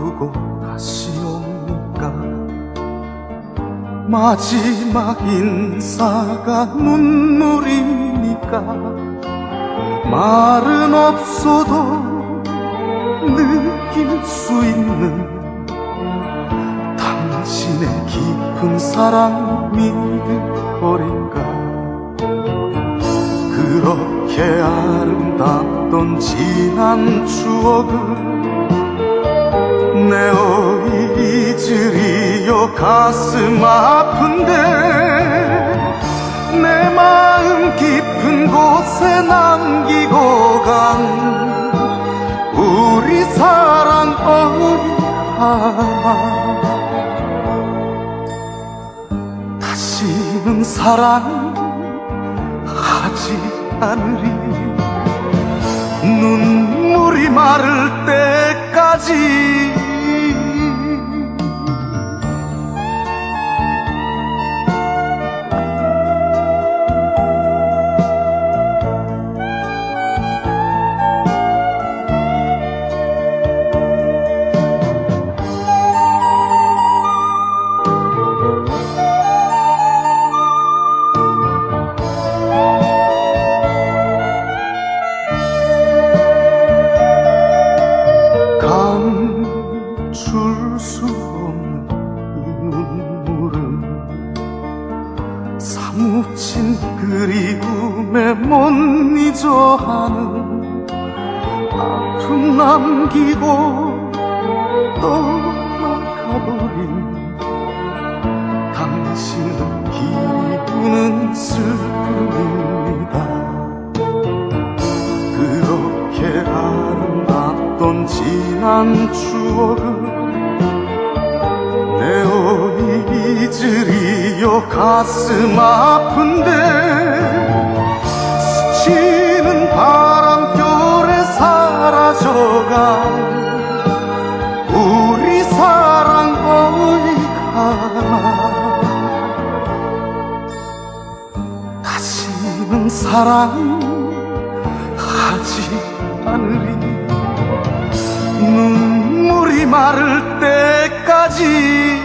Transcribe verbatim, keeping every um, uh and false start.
두고 다시 옵니까? 마지막 인사가 눈물입니까? 말은 없어도 느낄 수 있는 당신의 깊은 사랑 믿을거린가? 그렇게 아름답던 지난 추억을 내어 잊으리요. 가슴 아픈데 내 마음 깊은 곳에 남기고 간 우리 사랑 어디 하나. 다시는 사랑하지 않으리. 눈물이 마를 때까지. 감출 수 없는 이 눈물은 사무친 그리움에 못 잊어 하는 아픔 남기고 떠나가버린 당신을 기리우는 슬픔입니다. 그렇게 아름답던 지난 추억을 내어 잊으리요. 가슴 아픈데 스치는 바람결에 사라져간 우리 사랑 어디 하나. 다시는 사랑하지 않으리. 눈물이 마를 때까지.